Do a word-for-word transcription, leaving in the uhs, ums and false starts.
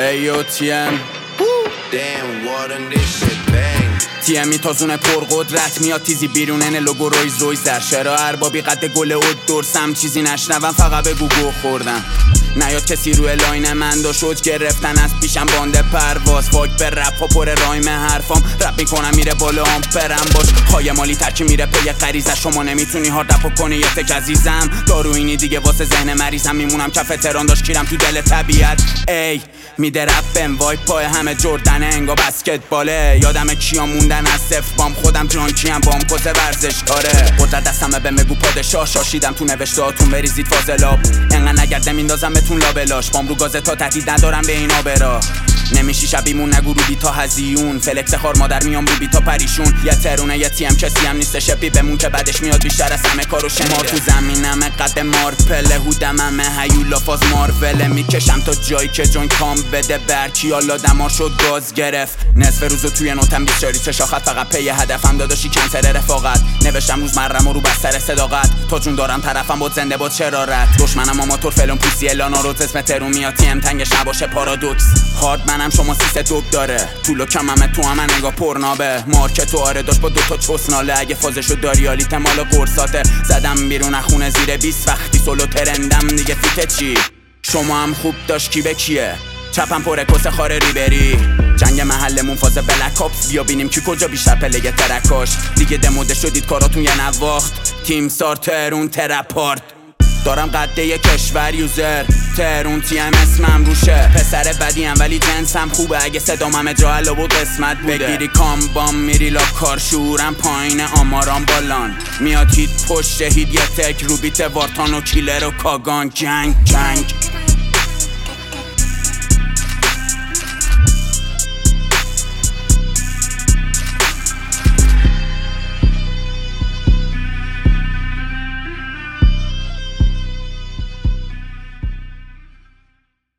ایو تیم Damn, what in this shit, bang. تیمی تازونه پرقدرت میاد تیزی بیرونن لوگو رویز رویز در شرا اربابی قد گل اود درسم چیزی نشنوم فقط بگو گو خوردم نیاد کسی روی لاین من دو شد گرفتن از پیشم بانده پرواز فاک به رپ و پر رایم حرفام رپ میکنم میره بالا هم پرم باش خواهی مالی ترکی میره پی غریزه شما نمیتونی هارد رپ کنی یه تک عزیزم داروینی دیگه واسه ذهن مریضم میمونم کف تهران داشت کیرم تو دل طبیعت ای میده رپم وای پای همه جردن انگا بسکتباله یادم کیا موندن از صفر بام خودم جانکیم بام کسه ورزشکاره قدرت دستمه به مگو پادشاه شاشیدم تو نوشتهاتون بریزید فاضلاب انقدر نگرده میندازم بهتون لابلاش بام رو گازه تا تهدید ندارم به اینا برا نمیشی شبیمون نگو رو بیتا هزیون فلکس خار مادر میام رو بیتا پریشون یه ترونه یه تیم کسی هم نیست شپی بمون که بعدش میاد بیشتر از همه کارو شنیده ما تو زمینم قد مارپله هودم همه هیولا فاز مارفله میکشم تا جایی که جون کام بده برچی حالا دمار شد گاز گرفت نصف روزو توی نوتم بیچاری چه شاخت فقط پی هدفم داداشی کنسر رفاقت نوشتم روز مرم و رو بستر صداقت تا جون دارم طرفم بود زنده بود شرارت دشمنم آماتور فلون پوسی الانا روز اسم ترومیاتی ام تنگش نباشه پارادوکس هارد منم شما سیسه دوب داره طولو کم همه تو همه نگاه پرنابه مارکت و آره داشت با دوتا چسناله اگه فازشو داری حالی تمال قرصاته زدم بیرون خونه زیر بیست وقتی سولو ترندم دیگه فیته چی شما هم خوب داشت کی به کیه چپم پره کس خاره ریبری جنگ محلمون فاز بلک اپس بیا بینیم کی کجا بیشتر پله ترکاش دیگه دموده شدید کاراتون یه نواخت تیم سار ترون ترپارت دارم قده یه کشور یوزر ترون تیم اسمم روشه پسر بدیم ولی جنسم خوبه اگه صدام همه جا حلو و قسمت بوده بگیری کامبام میری لا کار شورم پایین آمارام بالان میاد هیت پشت هیت یه تک رو بیت وارتان و کیلر و کاگان جنگ جنگ